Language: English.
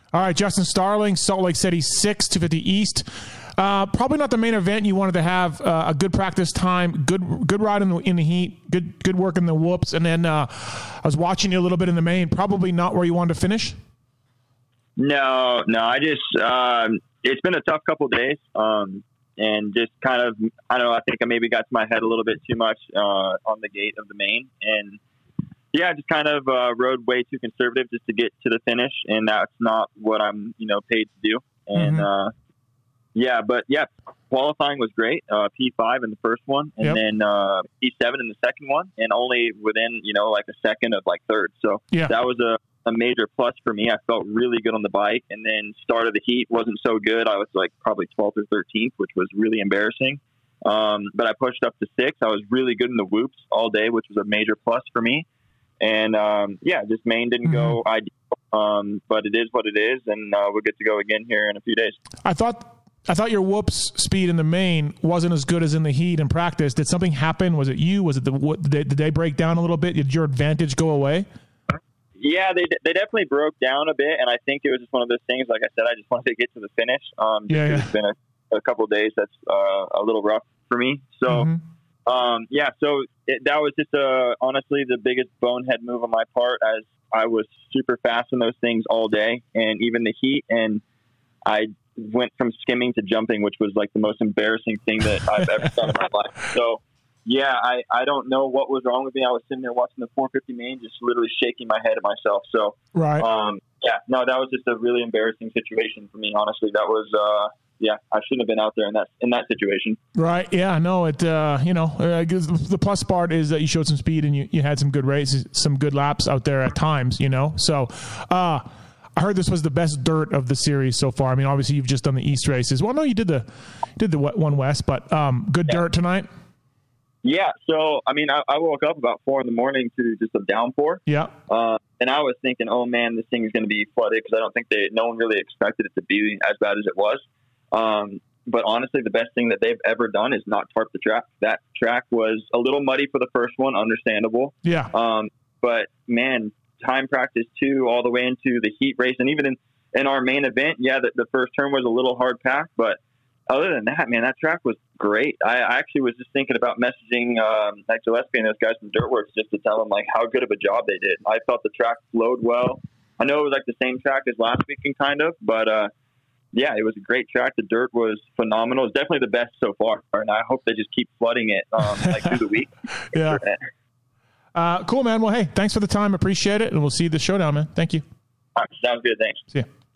All right, Justin Starling, Salt Lake City 6, 250 East. Probably not the main event. You wanted to have a good practice time, good ride in the heat, good work in the whoops, and then I was watching you a little bit in the main. Probably not where you wanted to finish. No. I just it's been a tough couple of days, and just kind of I don't know. I think I maybe got to my head a little bit too much on the gate of the main, and yeah, just kind of rode way too conservative just to get to the finish, and that's not what I'm paid to do, and. Qualifying was great. P5 in the first one, and then P7 in the second one, and only within like a second of third. So that was a major plus for me. I felt really good on the bike, and then start of the heat wasn't so good. I was probably 12th or 13th, which was really embarrassing. But I pushed up to 6th. I was really good in the whoops all day, which was a major plus for me. And just main didn't go ideal, but it is what it is, and we'll get to go again here in a few days. I thought your whoops speed in the main wasn't as good as in the heat in practice. Did something happen? Was it you? Was it did they break down a little bit? Did your advantage go away? Yeah, they definitely broke down a bit, and I think it was just one of those things. Like I said, I just wanted to get to the finish. It's been a couple of days that's a little rough for me. So, that was just honestly the biggest bonehead move on my part, as I was super fast in those things all day, and even the heat, and I went from skimming to jumping, which was the most embarrassing thing that I've ever done in my life. So I don't know what was wrong with me. I was sitting there watching the 450 main, just literally shaking my head at myself. So that was just a really embarrassing situation for me. Honestly, that was I shouldn't have been out there in that situation. Right. Yeah, no, the plus part is that you showed some speed and you had some good races, some good laps out there at times, so I heard this was the best dirt of the series so far. I mean, obviously you've just done the East races. Well, no, you did the one West, but good dirt tonight. Yeah. So, I mean, I woke up about 4 a.m. to just a downpour. Yeah. And I was thinking, oh man, this thing is going to be flooded, because I don't think no one really expected it to be as bad as it was. But honestly, the best thing that they've ever done is not tarp the track. That track was a little muddy for the first one, understandable. Yeah. But man, time practice too, all the way into the heat race, and even in our main event, the first turn was a little hard packed, but other than that, man, that track was great. I actually was just thinking about messaging Gillespie and those guys from Dirtworks just to tell them how good of a job they did. I felt the track flowed well. I know it was the same track as last weekend, kind of, but it was a great track. The dirt was phenomenal. It's definitely the best so far, and I hope they just keep flooding it through the week. Yeah. Cool, man. Well, hey, thanks for the time. Appreciate it. And we'll see you at the showdown, man. Thank you. All right, sounds good. Thanks. See ya.